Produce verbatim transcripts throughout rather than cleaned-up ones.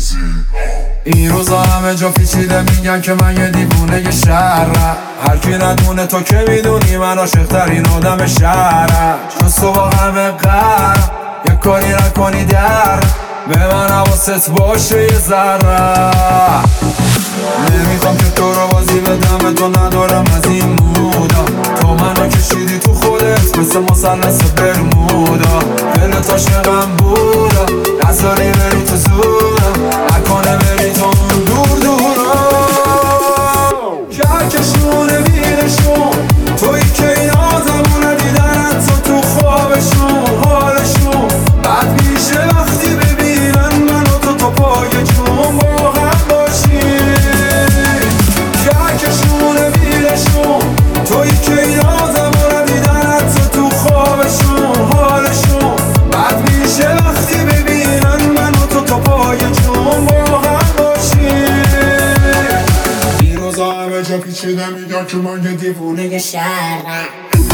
این روزا همه جا پیچیده میگن که من یه دیوونه شهرم. هر کی ندونه تو که میدونی من عاشق‌ترین آدم شهرم. چون صبح همه قرم یه کاری نکنی در به من حواست باشه یه ذره. نمیخوام که تو رو بازی بدم، تو ندارم از این مودا. تو منو کشیدی تو خودت مثل مثلث برمودا. دلت عاشقم بودا، نذاری بری تو زورم، نکنه بری تو اون دور دورا. کهکشونه بیرشون توی که این آدمونه دیدنت تو تو خوابشون حالشون بد میشه وقتی ببینن منو تو تو پای جون با هم باشی. کهکشونه بیرشون توی که این آدمونه دیدنت تو تو خوابشون حالشون بد میشه وقتی ببینن منو تو تو پای جون با هم باشی. این روزا همه جا پیچیده میگن که من یه دیوونه شهرم.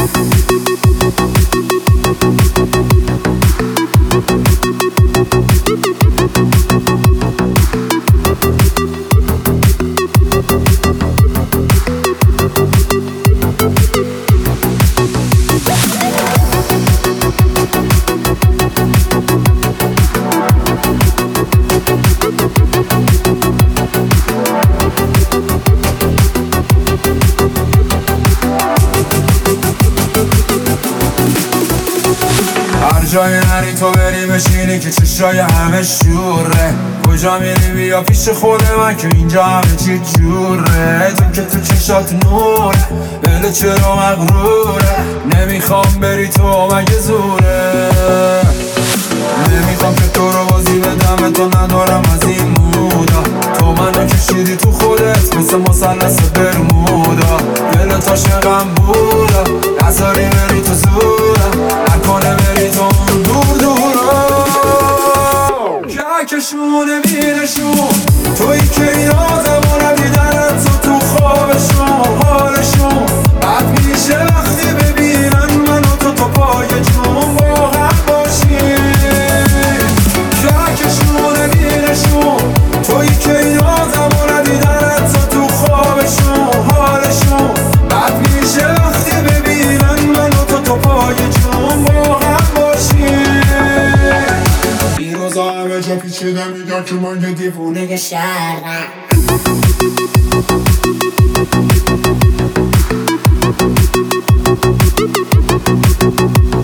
هر جای نری تو بری بشینی که چشای همه شوره. کجا میری بیا پیش خود من که اینجا همه چی جوره. تو که تو چشات نوره بله چرا مغروره. نمیخوام بری تو مگه زوره. نمیخوام که تو رو بازی بدم، تو ندارم از این مودا. تو منو کشیدی تو خودت مثل مثلث برمودا. دلت عاشقم بودا، نذاری بری تو زورم، نکنه بری تو اون دور دورا. کهکشونه بیرشون توی که این آدمونه دیدنت تو تو خوابشون حالشون بد میشه وقتی ببینن منو تو تو پای جون با هم باشی. کهکشونه بیرشون توی که این آدمونه دیدنت تو تو خوابشون حالشون بد میشه وقتی ببینن منو تو تو پای جون با هم باشی. این روزا همه جا پیچیده میگن که من یه دیوونه شهرم.